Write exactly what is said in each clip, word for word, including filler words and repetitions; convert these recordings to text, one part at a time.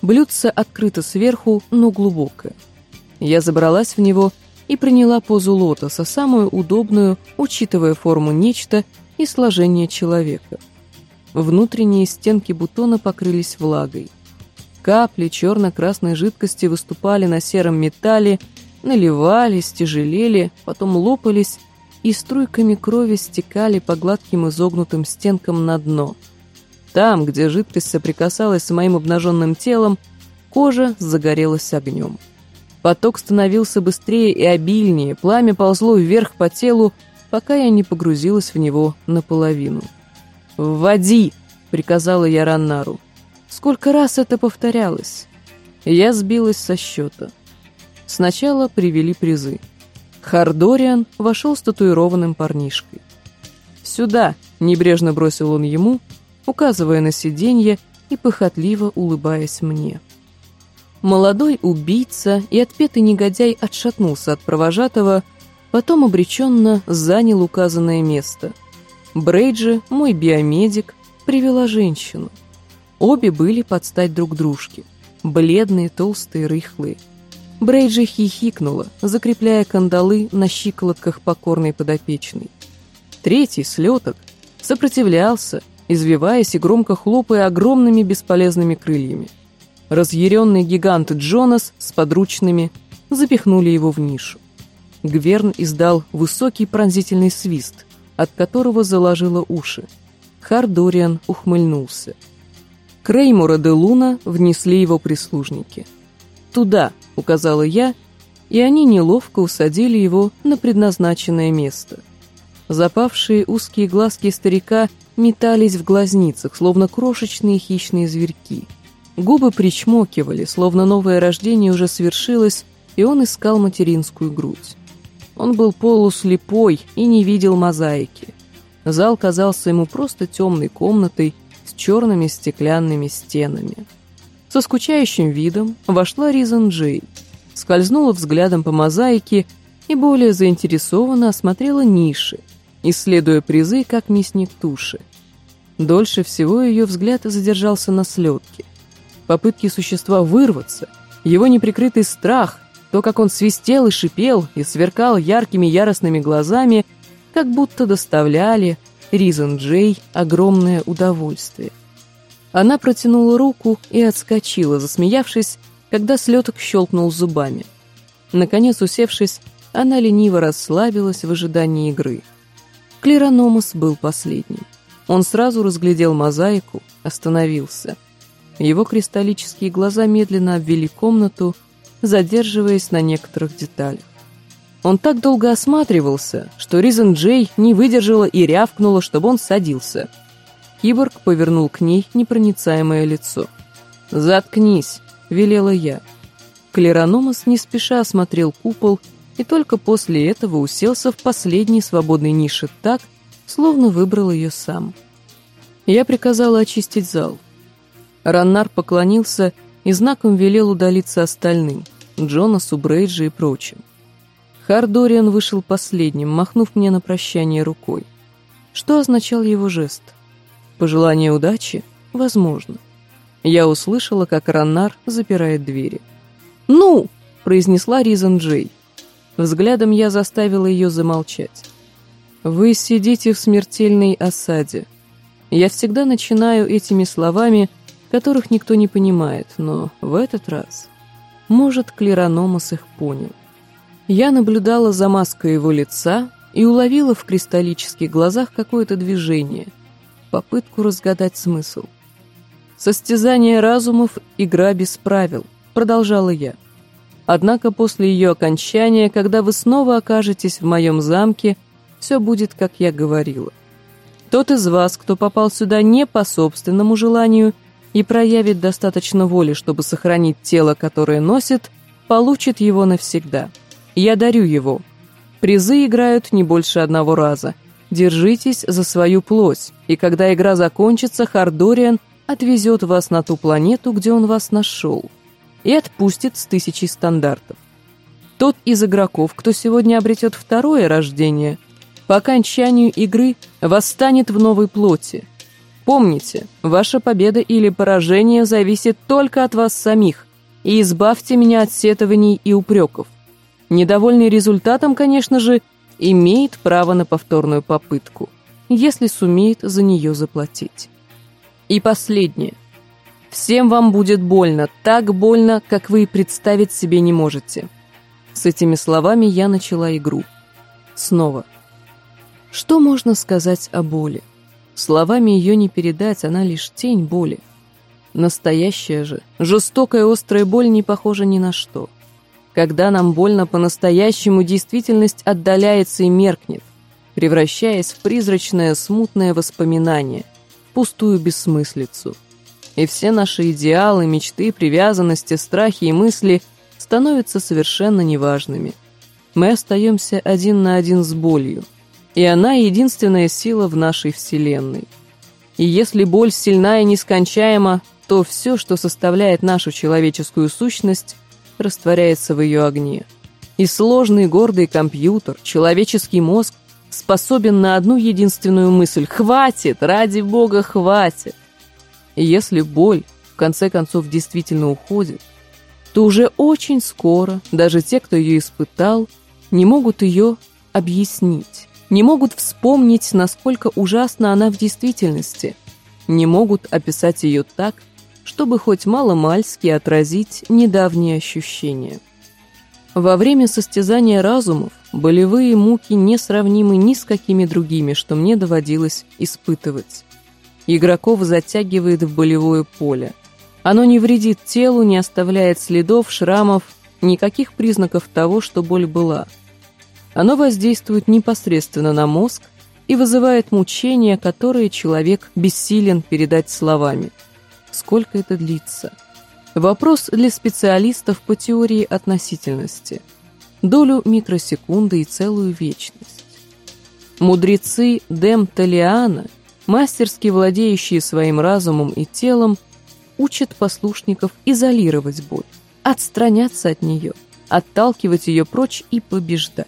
Блюдце открыто сверху, но глубокое. Я забралась в него и приняла позу лотоса, самую удобную, учитывая форму нечто и сложение человека. Внутренние стенки бутона покрылись влагой. Капли черно-красной жидкости выступали на сером металле, наливались, тяжелели, потом лопались и струйками крови стекали по гладким изогнутым стенкам на дно. Там, где жидкость соприкасалась с моим обнаженным телом, кожа загорелась огнем. Поток становился быстрее и обильнее, пламя ползло вверх по телу, пока я не погрузилась в него наполовину. «Вводи!» — приказала я Раннару. Сколько раз это повторялось? Я сбилась со счета. Сначала привели призы. Хардориан вошел с татуированным парнишкой. «Сюда!» — небрежно бросил он ему, указывая на сиденье и похотливо улыбаясь мне. Молодой убийца и отпетый негодяй отшатнулся от провожатого, потом обреченно занял указанное место. Брейджи, мой биомедик, привела женщину. Обе были под стать друг дружке. Бледные, толстые, рыхлые. Брейджи хихикнула, закрепляя кандалы на щиколотках покорной подопечной. Третий, слеток, сопротивлялся, извиваясь и громко хлопая огромными бесполезными крыльями. Разъяренный гигант Джонас с подручными запихнули его в нишу. Гверн издал высокий пронзительный свист, от которого заложило уши. Хардориан ухмыльнулся. Креймора де Луна внесли его прислужники. «Туда», — указала я, и они неловко усадили его на предназначенное место. Запавшие узкие глазки старика метались в глазницах, словно крошечные хищные зверьки. Губы причмокивали, словно новое рождение уже свершилось, и он искал материнскую грудь. Он был полуслепой и не видел мозаики. Зал казался ему просто темной комнатой с черными стеклянными стенами. Со скучающим видом вошла Ризен Джей, скользнула взглядом по мозаике и более заинтересованно осмотрела ниши, исследуя призы, как мясник туши. Дольше всего ее взгляд задержался на слетке. Попытки существа вырваться, его неприкрытый страх, то, как он свистел и шипел и сверкал яркими яростными глазами, как будто доставляли Ризен Джей огромное удовольствие. Она протянула руку и отскочила, засмеявшись, когда слеток щелкнул зубами. Наконец, усевшись, она лениво расслабилась в ожидании игры. Клираномас был последним. Он сразу разглядел мозаику, остановился. Его кристаллические глаза медленно обвели комнату, задерживаясь на некоторых деталях. Он так долго осматривался, что Ризен Джей не выдержала и рявкнула, чтобы он садился. Киборг повернул к ней непроницаемое лицо. «Заткнись», — велела я. Клираномас не спеша осмотрел купол и только после этого уселся в последней свободной нише так, словно выбрал ее сам. Я приказала очистить зал. Раннар поклонился и знаком велел удалиться остальным, Джонасу, Брейджи и прочим. Хардориан вышел последним, махнув мне на прощание рукой. Что означал его жест? Пожелание удачи? Возможно. Я услышала, как Раннар запирает двери. «Ну!» — произнесла Ризен Джей. Взглядом я заставила ее замолчать. «Вы сидите в смертельной осаде. Я всегда начинаю этими словами, которых никто не понимает, но в этот раз, может, Клираномас их понял. Я наблюдала за маской его лица и уловила в кристаллических глазах какое-то движение, попытку разгадать смысл. «Состязание разумов — игра без правил», — продолжала я. «Однако после ее окончания, когда вы снова окажетесь в моем замке, все будет, как я говорила. Тот из вас, кто попал сюда не по собственному желанию и проявит достаточно воли, чтобы сохранить тело, которое носит, получит его навсегда. Я дарю его. Призы играют не больше одного раза. Держитесь за свою плоть, и когда игра закончится, Хардориан отвезет вас на ту планету, где он вас нашел, и отпустит с тысячей стандартов. Тот из игроков, кто сегодня обретет второе рождение, по окончанию игры восстанет в новой плоти. Помните, ваша победа или поражение зависит только от вас самих, и избавьте меня от сетований и упреков. Недовольный результатом, конечно же, имеет право на повторную попытку, если сумеет за нее заплатить. И последнее. Всем вам будет больно, так больно, как вы и представить себе не можете. С этими словами я начала игру. Снова. Что можно сказать о боли? Словами ее не передать, она лишь тень боли. Настоящая же, жестокая острая боль не похожа ни на что. Когда нам больно по-настоящему, действительность отдаляется и меркнет, превращаясь в призрачное смутное воспоминание, пустую бессмыслицу. И все наши идеалы, мечты, привязанности, страхи и мысли становятся совершенно неважными. Мы остаемся один на один с болью, и она единственная сила в нашей вселенной. И если боль сильна и нескончаема, то все, что составляет нашу человеческую сущность, растворяется в ее огне. И сложный гордый компьютер, человеческий мозг, способен на одну единственную мысль: «Хватит! Ради Бога, хватит!» И если боль, в конце концов, действительно уходит, то уже очень скоро даже те, кто ее испытал, не могут ее объяснить, не могут вспомнить, насколько ужасна она в действительности, не могут описать ее так, чтобы хоть мало-мальски отразить недавние ощущения. Во время состязания разумов болевые муки несравнимы ни с какими другими, что мне доводилось испытывать. Игроков затягивает в болевое поле. Оно не вредит телу, не оставляет следов, шрамов, никаких признаков того, что боль была. Оно воздействует непосредственно на мозг и вызывает мучения, которые человек бессилен передать словами. Сколько это длится? Вопрос для специалистов по теории относительности. Долю микросекунды и целую вечность. Мудрецы Дем Толиана, мастерски владеющие своим разумом и телом, учат послушников изолировать боль, отстраняться от нее, отталкивать ее прочь и побеждать.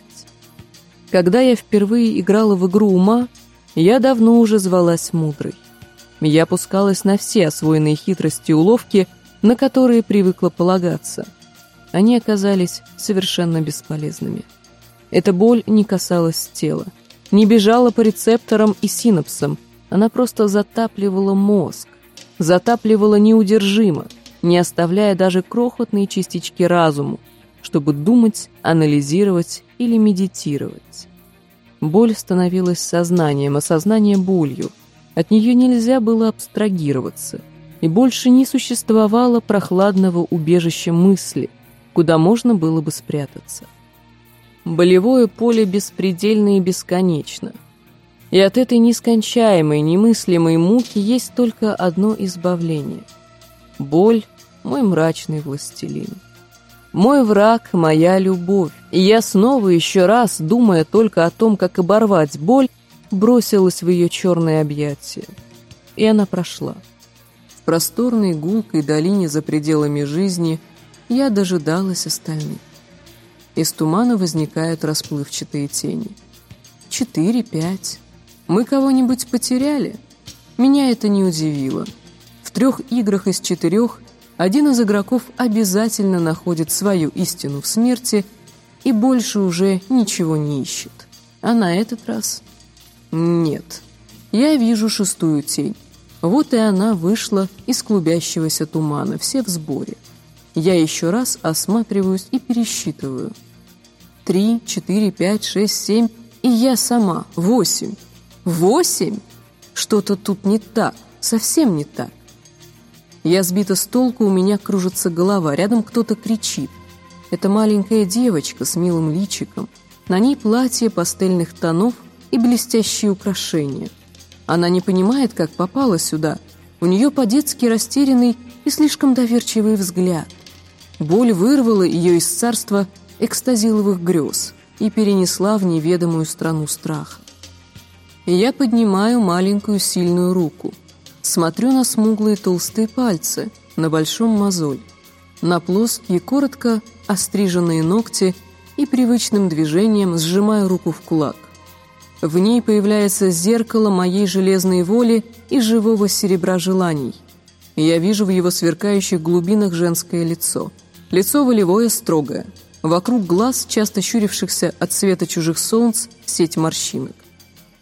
Когда я впервые играла в игру ума, я давно уже звалась мудрой. Я пускалась на все освоенные хитрости и уловки, на которые привыкла полагаться. Они оказались совершенно бесполезными. Эта боль не касалась тела, не бежала по рецепторам и синапсам, она просто затапливала мозг, затапливала неудержимо, не оставляя даже крохотные частички разуму, чтобы думать, анализировать или медитировать. Боль становилась сознанием, а сознание — болью. От нее нельзя было абстрагироваться, и больше не существовало прохладного убежища мысли, куда можно было бы спрятаться. Болевое поле беспредельно и бесконечно. И от этой нескончаемой, немыслимой муки есть только одно избавление. Боль — мой мрачный властелин. Мой враг — моя любовь. И я снова еще раз, думая только о том, как оборвать боль, бросилась в ее черные объятия. И она прошла. В просторной гулкой долине за пределами жизни я дожидалась остальных. Из тумана возникают расплывчатые тени. Четыре, пять. Мы кого-нибудь потеряли? Меня это не удивило. В трех играх из четырех один из игроков обязательно находит свою истину в смерти и больше уже ничего не ищет. А на этот раз... Нет. Я вижу шестую тень. Вот и она вышла из клубящегося тумана, все в сборе. Я еще раз осматриваюсь и пересчитываю. Три, четыре, пять, шесть, семь, и я сама. Восемь. Восемь? Что-то тут не так, совсем не так. Я сбита с толку, у меня кружится голова, рядом кто-то кричит. Это маленькая девочка с милым личиком. На ней платье пастельных тонов и блестящие украшения. Она не понимает, как попала сюда. У нее по-детски растерянный и слишком доверчивый взгляд. Боль вырвала ее из царства экстазиловых грез и перенесла в неведомую страну страха. Я поднимаю маленькую сильную руку. Смотрю на смуглые толстые пальцы, на большом мозоль, на плоские, коротко остриженные ногти и привычным движением сжимаю руку в кулак. В ней появляется зеркало моей железной воли и живого серебра желаний. Я вижу в его сверкающих глубинах женское лицо. Лицо волевое, строгое. Вокруг глаз, часто щурившихся от света чужих солнц, сеть морщинок.